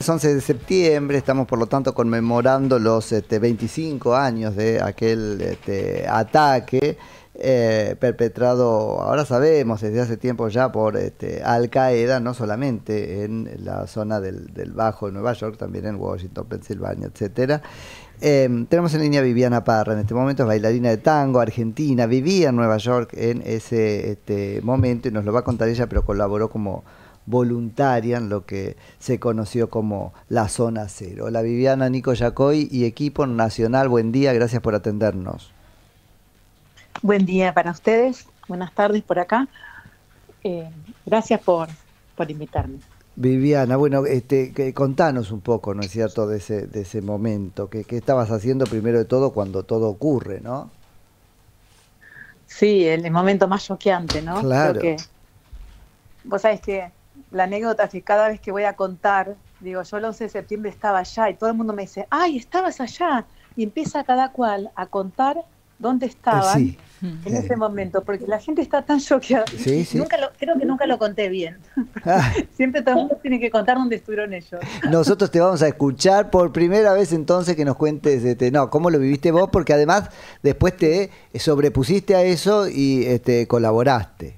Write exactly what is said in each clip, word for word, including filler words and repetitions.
es once de septiembre, estamos por lo tanto conmemorando los este, veinticinco años de aquel este, ataque eh, perpetrado, ahora sabemos, desde hace tiempo ya por este, Al Qaeda, no solamente en la zona del, del Bajo de Nueva York, también en Washington, Pensilvania, etcétera. Eh, tenemos en línea a Viviana Parra, en este momento es bailarina de tango, argentina, vivía en Nueva York en ese este, momento y nos lo va a contar ella, pero colaboró como voluntaria en lo que se conoció como la Zona Cero. Hola Viviana, Nico Yacoy y equipo nacional, buen día, gracias por atendernos. Buen día para ustedes, buenas tardes por acá, eh, gracias por, por invitarme. Viviana, bueno, este, que, contanos un poco, ¿no es cierto?, de ese, de ese momento, ¿qué, qué estabas haciendo primero de todo cuando todo ocurre, ¿no? Sí, el, el momento más choqueante, ¿no? Claro. Creo que, vos sabés que la anécdota es que cada vez que voy a contar, digo, yo el once de septiembre estaba allá y todo el mundo me dice, ¡ay, estabas allá! Y empieza cada cual a contar dónde estaban sí. en ese momento, porque la gente está tan choqueada. Sí, sí. Nunca lo, creo que nunca lo conté bien. Ah. Siempre todo el mundo tiene que contar dónde estuvieron ellos. Nosotros te vamos a escuchar por primera vez entonces que nos cuentes, este, no, cómo lo viviste vos, porque además después te sobrepusiste a eso y este, colaboraste.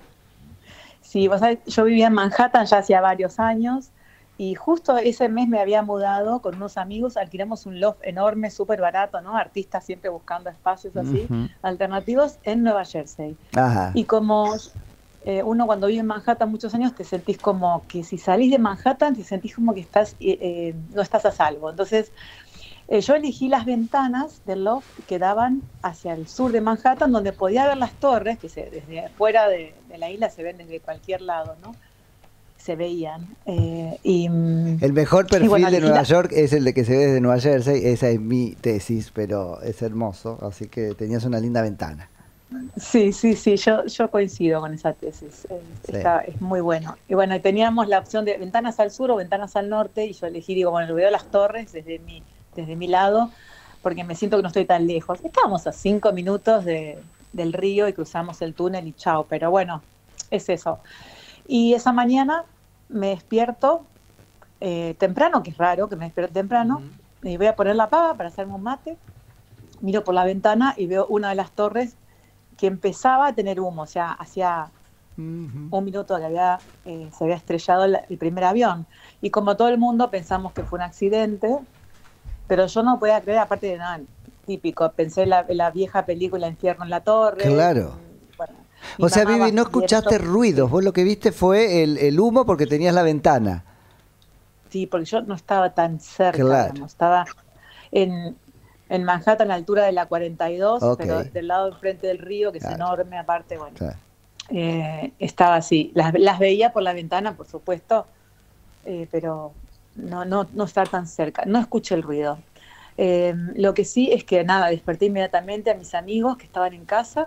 Sí, vos sabés, yo vivía en Manhattan ya hacía varios años y justo ese mes me había mudado con unos amigos, alquilamos un loft enorme, súper barato, ¿no? Artistas siempre buscando espacios así, uh-huh. alternativos en Nueva Jersey. Ajá. Y como eh, uno cuando vive en Manhattan muchos años te sentís como que si salís de Manhattan te sentís como que estás eh, eh, no estás a salvo. Entonces eh, yo elegí las ventanas del loft que daban hacia el sur de Manhattan, donde podía ver las torres, que se, desde afuera de, de la isla se ven desde cualquier lado, ¿no? Se veían. Eh, y, el mejor perfil bueno, de Nueva la... York es el de que se ve desde Nueva Jersey, esa es mi tesis, pero es hermoso, así que tenías una linda ventana. Sí, sí, sí, yo, yo coincido con esa tesis, eh, sí. Está, es muy bueno. Y bueno, teníamos la opción de ventanas al sur o ventanas al norte, y yo elegí, digo, bueno, veo las torres desde mi, desde mi lado, porque me siento que no estoy tan lejos. Estábamos a cinco minutos de, del río y cruzamos el túnel y chao, pero bueno, es eso. Y esa mañana me despierto eh, temprano, que es raro que me despierto temprano, uh-huh. y voy a poner la pava para hacerme un mate, miro por la ventana y veo una de las torres que empezaba a tener humo, o sea, hacía uh-huh. un minuto que había, eh, se había estrellado el, el primer avión. Y como todo el mundo pensamos que fue un accidente, pero yo no podía creer, aparte de nada, típico, pensé en la, en la vieja película Infierno en la Torre. Claro. Bueno, o sea, Vivi, no escuchaste esto, ruidos, vos lo que viste fue el, el humo porque tenías la ventana. Sí, porque yo no estaba tan cerca, claro. digamos, estaba en, en Manhattan, a la altura de la cuarenta y dos, okay. pero del lado enfrente del río, que claro. es enorme, aparte, bueno, claro. eh, estaba así. Las, las veía por la ventana, por supuesto, eh, pero no, no, no estar tan cerca, no escuché el ruido. Eh, lo que sí es que, nada, desperté inmediatamente a mis amigos que estaban en casa,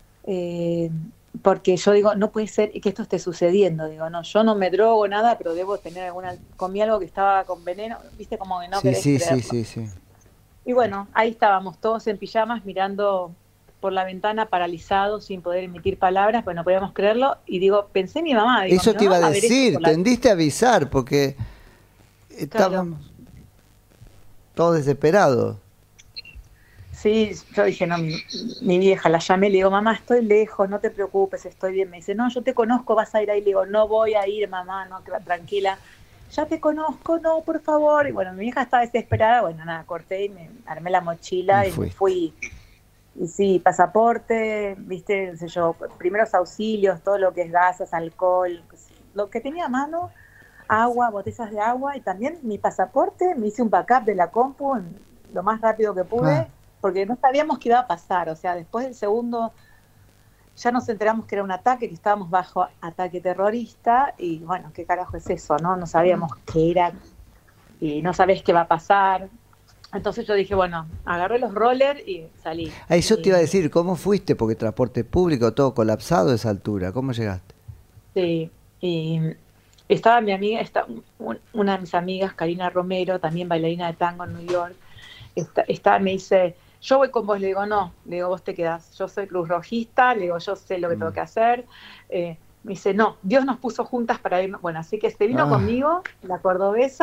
eh, porque yo digo, no puede ser que esto esté sucediendo, digo, no, yo no me drogo nada, pero debo tener alguna, comí algo que estaba con veneno, viste, como que no sí, querés sí, creerlo. sí, sí, sí. Y bueno, ahí estábamos todos en pijamas mirando por la ventana, paralizados, sin poder emitir palabras, pues no podíamos creerlo, y digo, pensé en mi mamá. Digo, eso mi te iba mamá a decir, la... tendiste a avisar, porque estábamos claro. todos desesperados. Sí, yo dije, no, mi, mi vieja, la llamé, le digo, mamá, estoy lejos, no te preocupes, estoy bien. Me dice, no, yo te conozco, vas a ir ahí. Le digo, no voy a ir, mamá, no, tranquila. Ya te conozco, no, por favor. Y bueno, mi vieja estaba desesperada, bueno, nada, corté y me armé la mochila y, y me fui. Y sí, pasaporte, viste, no sé yo, primeros auxilios, todo lo que es gasas, alcohol, lo que tenía a mano, agua, botellas de agua, y también mi pasaporte, me hice un backup de la compu en, lo más rápido que pude. Ah. Porque no sabíamos qué iba a pasar, o sea, después del segundo ya nos enteramos que era un ataque, que estábamos bajo ataque terrorista, y bueno, ¿qué carajo es eso, no? No sabíamos qué era, y no sabés qué va a pasar. Entonces yo dije, bueno, agarré los rollers y salí. A eso y, te iba a decir, ¿cómo fuiste? Porque transporte público, todo colapsado a esa altura, ¿cómo llegaste? Sí, y estaba mi amiga, está, una de mis amigas, Karina Romero, también bailarina de tango en New York, está, está me dice... Yo voy con vos, le digo, no, le digo, vos te quedás, yo soy cruz rojista, le digo, yo sé lo que mm. tengo que hacer. Eh, me dice, no, Dios nos puso juntas para irnos. Bueno, así que se vino ah. conmigo, la cordobesa,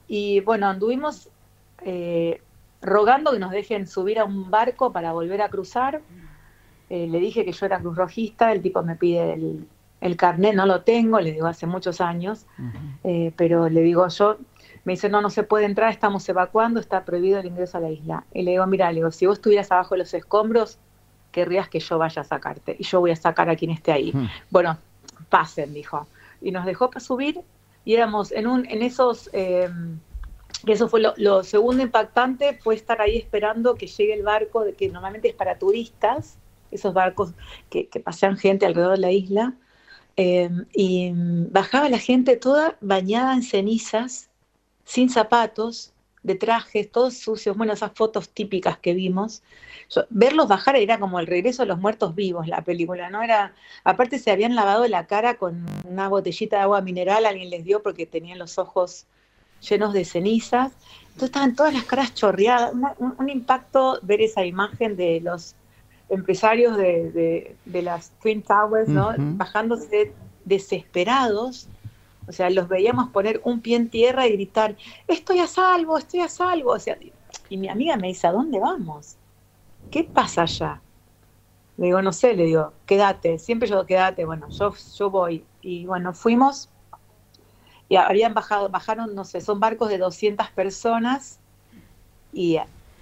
Y bueno, anduvimos eh, rogando que nos dejen subir a un barco para volver a cruzar. Eh, le dije que yo era cruzrojista, el tipo me pide el, el carnet, no lo tengo, le digo hace muchos años, Ujú. eh, pero le digo yo, me dice no, no se puede entrar, estamos evacuando, está prohibido el ingreso a la isla. Y le digo, mira, le digo, si vos estuvieras abajo de los escombros, querrías que yo vaya a sacarte, y yo voy a sacar a quien esté ahí. Mm. Bueno, pasen, dijo. Y nos dejó para subir, y éramos en, un, en esos... Eh, que eso fue lo, lo segundo impactante, fue estar ahí esperando que llegue el barco, de que normalmente es para turistas, esos barcos que, que pasean gente alrededor de la isla, eh, y bajaba la gente toda bañada en cenizas, sin zapatos, de trajes, todos sucios, bueno, esas fotos típicas que vimos. Yo, verlos bajar era como el regreso de los muertos vivos, la película, ¿no? Era, aparte se habían lavado la cara con una botellita de agua mineral, alguien les dio porque tenían los ojos llenos de cenizas, entonces estaban todas las caras chorreadas, una, un, un impacto ver esa imagen de los empresarios de, de, de las Twin Towers, ¿no? Ujú. Bajándose desesperados, o sea, los veíamos poner un pie en tierra y gritar, estoy a salvo, estoy a salvo, o sea, y mi amiga me dice, ¿a dónde vamos? ¿Qué pasa allá? Le digo, no sé, le digo, quédate, siempre yo quédate, bueno, yo, yo voy, y bueno, fuimos, y habían bajado, bajaron, no sé, son barcos de doscientas personas, y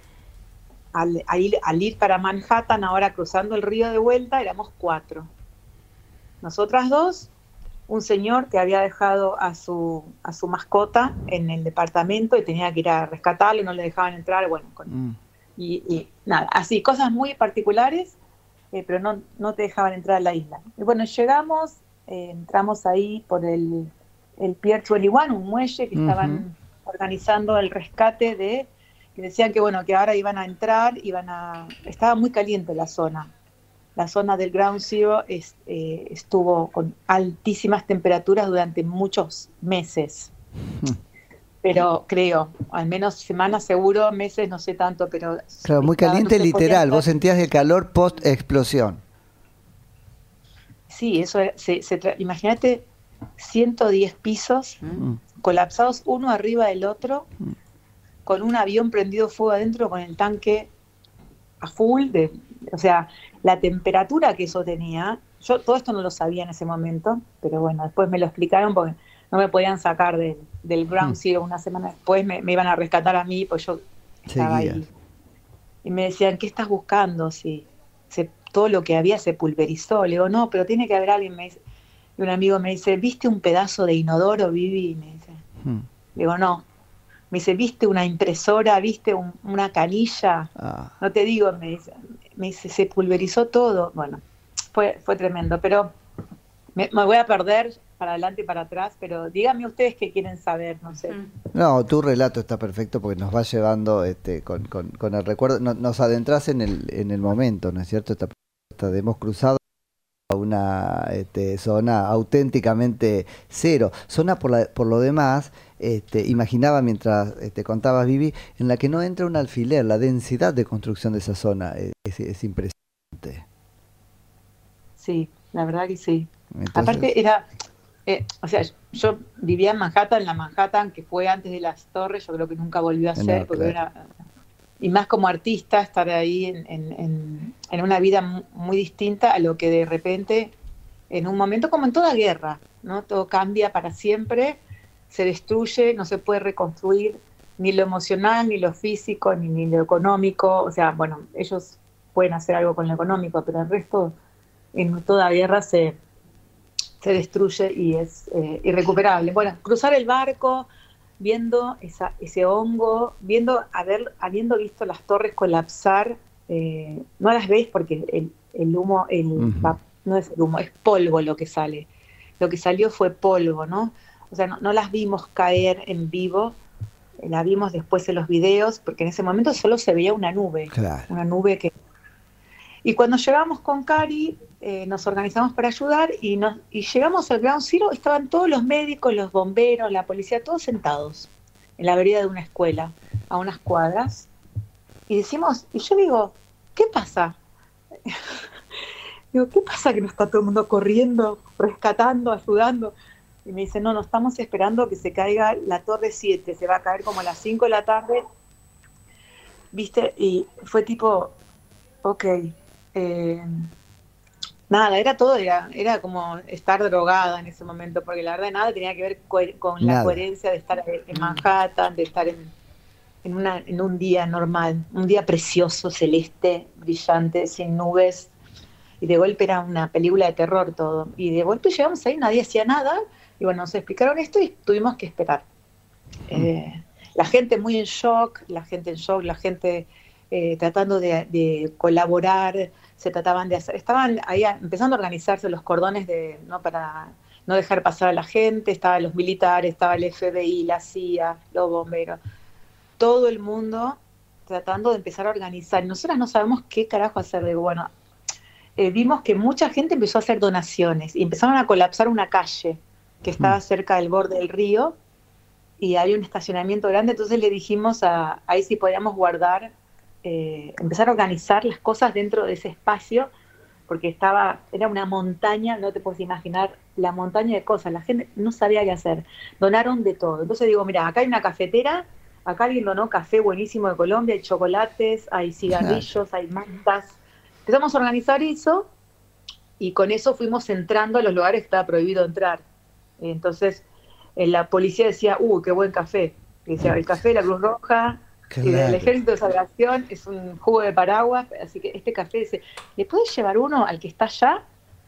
al, al, ir, al ir para Manhattan, ahora cruzando el río de vuelta, éramos cuatro. Nosotras dos, un señor que había dejado a su, a su mascota en el departamento y tenía que ir a rescatarlo y no le dejaban entrar, bueno, con, Mm. y, y nada, así, cosas muy particulares, eh, pero no, no te dejaban entrar a la isla. Y bueno, llegamos, eh, entramos ahí por el, el Pier veintiuno, un muelle que Ujú. estaban organizando el rescate de, que decían que bueno, que ahora iban a entrar, iban a, estaba muy caliente la zona. La zona del Ground Zero es, eh, estuvo con altísimas temperaturas durante muchos meses. Mm. Pero creo, al menos semanas seguro, meses no sé tanto, pero Claro, muy estaba, no caliente se podía literal. Vos entrar. sentías el calor post explosión. Sí, eso era, se, se tra- imagínate ciento diez pisos Mm. colapsados uno arriba del otro, con un avión prendido fuego adentro, con el tanque a full, de, o sea, la temperatura que eso tenía, yo todo esto no lo sabía en ese momento, pero bueno, después me lo explicaron porque no me podían sacar del, del Mm. Ground Zero una semana después, me, me iban a rescatar a mí, pues yo estaba Seguías. ahí. Y me decían, ¿qué estás buscando? Si se, todo lo que había se pulverizó. Le digo, no, pero tiene que haber alguien. Me dice, y un amigo me dice, ¿viste un pedazo de inodoro, Vivi? Y me dice, Mm. le digo, no. Me dice, ¿viste una impresora? ¿Viste un, una canilla? Ah. No te digo, me dice, me dice, se pulverizó todo. Bueno, fue, fue tremendo, pero me, me voy a perder para adelante y para atrás, pero díganme ustedes qué quieren saber, no sé. No, tu relato está perfecto porque nos va llevando este, con, con, con el recuerdo, no- nos adentras en el, en el momento, ¿no es cierto? Está, está- hemos cruzado a una este, zona auténticamente cero. Zona por, la, por lo demás, este, imaginaba mientras este, contabas, Vivi, en la que no entra un alfiler, la densidad de construcción de esa zona es, es, es impresionante. Sí, la verdad que sí. Entonces, Aparte era, eh, o sea, yo vivía en Manhattan, en la Manhattan que fue antes de las torres, yo creo que nunca volvió a ser, no, porque claro. era, y más como artista, estar ahí en, en, en, en una vida mu- muy distinta a lo que de repente, en un momento como en toda guerra, ¿no? Todo cambia para siempre, se destruye, no se puede reconstruir ni lo emocional, ni lo físico, ni, ni lo económico, o sea, bueno, ellos pueden hacer algo con lo económico, pero el resto en toda guerra se, se destruye y es eh, irrecuperable. Bueno, cruzar el barco, viendo esa, ese hongo, viendo, haber, habiendo visto las torres colapsar, eh, no las ves porque el, el humo, el, Ujú. va, no es el humo, es polvo lo que sale. Lo que salió fue polvo, ¿no? O sea, no, no las vimos caer en vivo, eh, la vimos después en los videos, porque en ese momento solo se veía una nube, Claro. una nube que y cuando llegamos con Cari, eh, nos organizamos para ayudar y, nos, y llegamos al Ground Zero, estaban todos los médicos, los bomberos, la policía, todos sentados en la vereda de una escuela, a unas cuadras. Y decimos, y yo digo, ¿qué pasa? Digo, ¿qué pasa que no está todo el mundo corriendo, rescatando, ayudando? Y me dice, no, no estamos esperando que se caiga la torre siete, se va a caer como a las cinco de la tarde, ¿viste? Y fue tipo, ok, eh, nada, era todo, era, era como estar drogada en ese momento, porque la verdad nada tenía que ver co- con la Nada. coherencia de estar en Manhattan, de estar en, en, una, en un día normal, un día precioso, celeste, brillante, sin nubes, y de golpe era una película de terror todo. Y de golpe llegamos ahí, nadie hacía nada, y bueno, nos explicaron esto y tuvimos que esperar. Mm. Eh, la gente muy en shock, la gente en shock, la gente eh, tratando de, de colaborar, se trataban de hacer, estaban ahí empezando a organizarse los cordones de, ¿no? Para no dejar pasar a la gente, estaban los militares, estaba el F B I, la C I A, los bomberos, todo el mundo tratando de empezar a organizar. Nosotras no sabemos qué carajo hacer. Digo, bueno, eh, vimos que mucha gente empezó a hacer donaciones y empezaron a colapsar una calle que estaba Mm. cerca del borde del río y había un estacionamiento grande, entonces le dijimos a ahí si podíamos guardar, eh, empezar a organizar las cosas dentro de ese espacio, porque estaba, era una montaña, no te puedes imaginar la montaña de cosas, la gente no sabía qué hacer, donaron de todo. Entonces digo, mira, acá hay una cafetera, acá alguien donó café buenísimo de Colombia, hay chocolates, hay Claro. cigarrillos, hay mantas. Empezamos a organizar eso y con eso fuimos entrando a los lugares que estaba prohibido entrar. Entonces eh, la policía decía, uh, qué buen café. Y decía, el café de la Cruz Roja y del Claro. Ejército de Salvación es un jugo de paraguas, así que este café dice, ¿le puedes llevar uno al que está allá?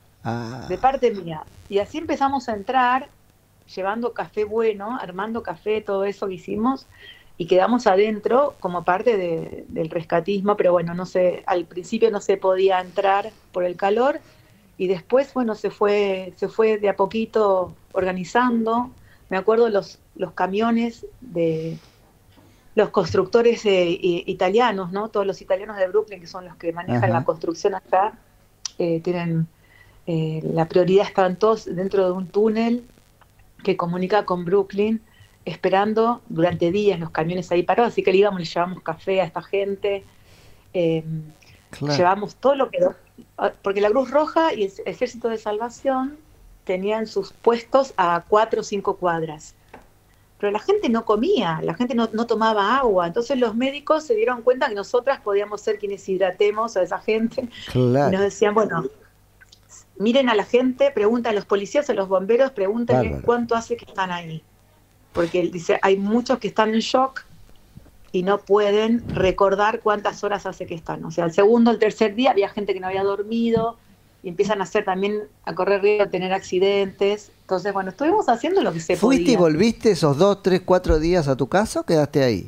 De Ah, parte mía. Y así empezamos a entrar, llevando café bueno, armando café, todo eso que hicimos, y quedamos adentro como parte de, del rescatismo, pero bueno, no sé, al principio no se podía entrar por el calor, y después, bueno, se fue, se fue de a poquito organizando. Me acuerdo los, los camiones de los constructores eh, i- italianos, ¿no? Todos los italianos de Brooklyn, que son los que manejan la ajá. construcción acá, eh, tienen eh, la prioridad, estaban todos dentro de un túnel que comunica con Brooklyn, esperando durante días los camiones ahí parados, así que le íbamos, le llevamos café a esta gente, eh, Claro. llevamos todo lo que... Porque la Cruz Roja y el Ejército de Salvación tenían sus puestos a cuatro o cinco cuadras, pero la gente no comía, la gente no, no tomaba agua, entonces los médicos se dieron cuenta que nosotras podíamos ser quienes hidratemos a esa gente y nos Claro. decían, bueno, miren a la gente, preguntan a los policías, a los bomberos, pregúntenle Bárbaro. cuánto hace que están ahí. Porque él dice, hay muchos que están en shock y no pueden recordar cuántas horas hace que están. O sea, el segundo, el tercer día había gente que no había dormido y empiezan a hacer también, a correr riesgo de tener accidentes. Entonces, bueno, estuvimos haciendo lo que se ¿Fuiste y podía. volviste esos dos, tres, cuatro días a tu casa o quedaste ahí?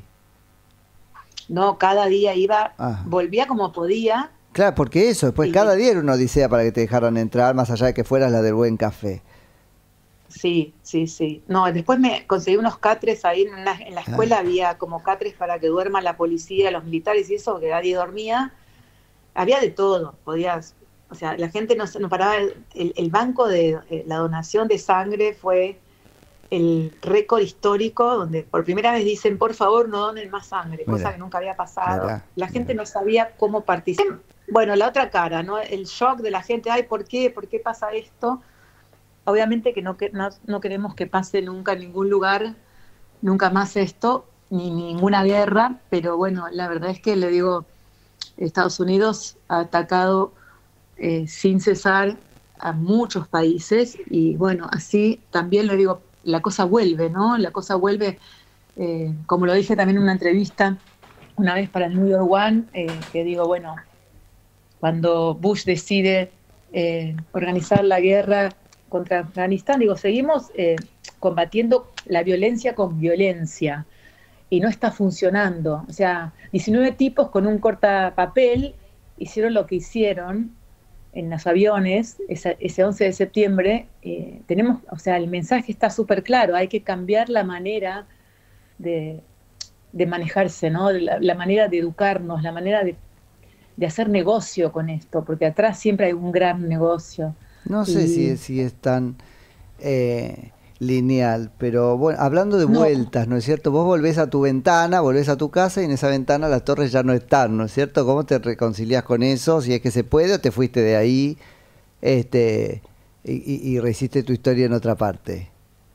No, cada día iba, Ah. volvía como podía. Claro, porque eso, después Y cada día era una odisea para que te dejaran entrar, más allá de que fueras la del buen café. sí, sí, sí. No, después me conseguí unos catres ahí en la, en la escuela, Ah, había como catres para que duerman la policía, los militares y eso, que nadie dormía. Había de todo, podías, o sea, la gente no, se- no paraba, el, el- el banco de eh, la donación de sangre fue el récord histórico, donde por primera vez dicen, por favor, no donen más sangre, cosa que mira, nunca había pasado. mira, La gente mira. no sabía cómo participar. Bueno, la otra cara, ¿no? El shock de la gente, ay, ¿por qué? ¿Por qué pasa esto? Obviamente que no, que no, no queremos que pase nunca en ningún lugar, nunca más esto, ni ninguna guerra, pero bueno, la verdad es que le digo, Estados Unidos ha atacado eh, sin cesar a muchos países y bueno, así también le digo, la cosa vuelve, ¿no? La cosa vuelve, eh, como lo dije también en una entrevista una vez para el New York One, eh, que digo, bueno, cuando Bush decide eh, organizar la guerra contra Afganistán, digo, seguimos eh, combatiendo la violencia con violencia y no está funcionando. O sea, diecinueve tipos con un cortapapel hicieron lo que hicieron en los aviones ese, ese once de septiembre. Eh, tenemos, o sea, el mensaje está súper claro, hay que cambiar la manera de, de manejarse, ¿no? La, la manera de educarnos, la manera de, de hacer negocio con esto, porque atrás siempre hay un gran negocio. No sé si, Y si es tan eh, lineal, pero bueno, hablando de no, vueltas, ¿no es cierto? Vos volvés a tu ventana, volvés a tu casa y en esa ventana las torres ya no están, ¿no es cierto? ¿Cómo te reconcilias con eso? Si es que se puede o te fuiste de ahí este, y, y, y rehiciste tu historia en otra parte.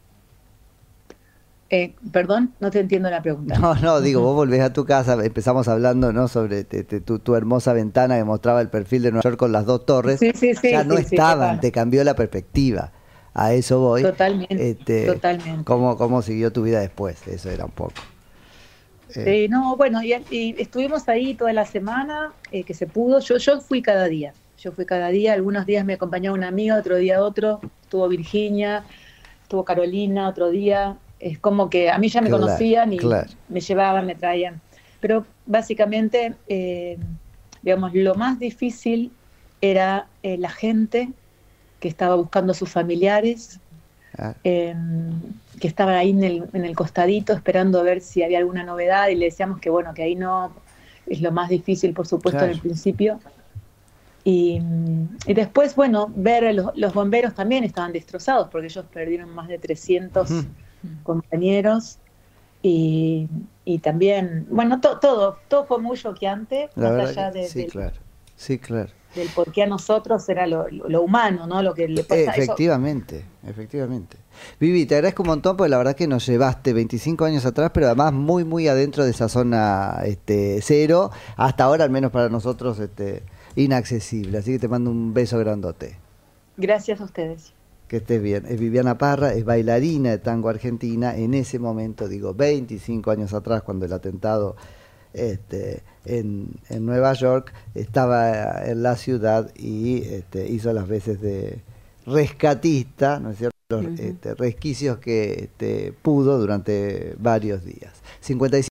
Eh, perdón, no te entiendo la pregunta. No, no, digo, vos volvés a tu casa, empezamos hablando, ¿no?, sobre te, te, tu, tu hermosa ventana que mostraba el perfil de Nueva York con las dos torres. Sí, sí, sí, ya no sí, sí, estaban, total. te cambió la perspectiva. A eso voy. Totalmente, Este, totalmente. ¿cómo, cómo siguió tu vida después? Eso era un poco. Eh, Sí, no, bueno, y, y estuvimos ahí toda la semana, eh, que se pudo. Yo, yo fui cada día. Yo fui cada día. Algunos días me acompañaba una amiga, otro día otro. Estuvo Virginia, estuvo Carolina, otro día. Es como que a mí ya me claro, conocían y claro. me llevaban, me traían. Pero básicamente, eh, digamos, lo más difícil era eh, la gente que estaba buscando a sus familiares, Ah, eh, que estaban ahí en el, en el costadito esperando a ver si había alguna novedad, y le decíamos que bueno, que ahí no, es lo más difícil, por supuesto, en claro. el principio. Y, y después, bueno, ver a los, los bomberos también estaban destrozados porque ellos perdieron más de trescientos Mm, compañeros. Y, y también, bueno, to, todo, todo fue muy choqueante, la más verdad allá que de, sí, de, claro. Sí, claro. del por qué a nosotros era lo, lo, lo humano, ¿no? Lo que le pasa, eso. Efectivamente, efectivamente. Vivi, te agradezco un montón porque la verdad que nos llevaste veinticinco años atrás, pero además muy, muy adentro de esa zona este, cero, hasta ahora al menos para nosotros este, inaccesible. Así que te mando un beso grandote. Gracias a ustedes. Que estés bien. Es Viviana Parra, es bailarina de tango argentina. En ese momento, digo, veinticinco años atrás, cuando el atentado este, en, en Nueva York, estaba en la ciudad y este, hizo las veces de rescatista, ¿no es cierto?, los Uh-huh. este, resquicios que este, pudo durante varios días. cincuenta y cinco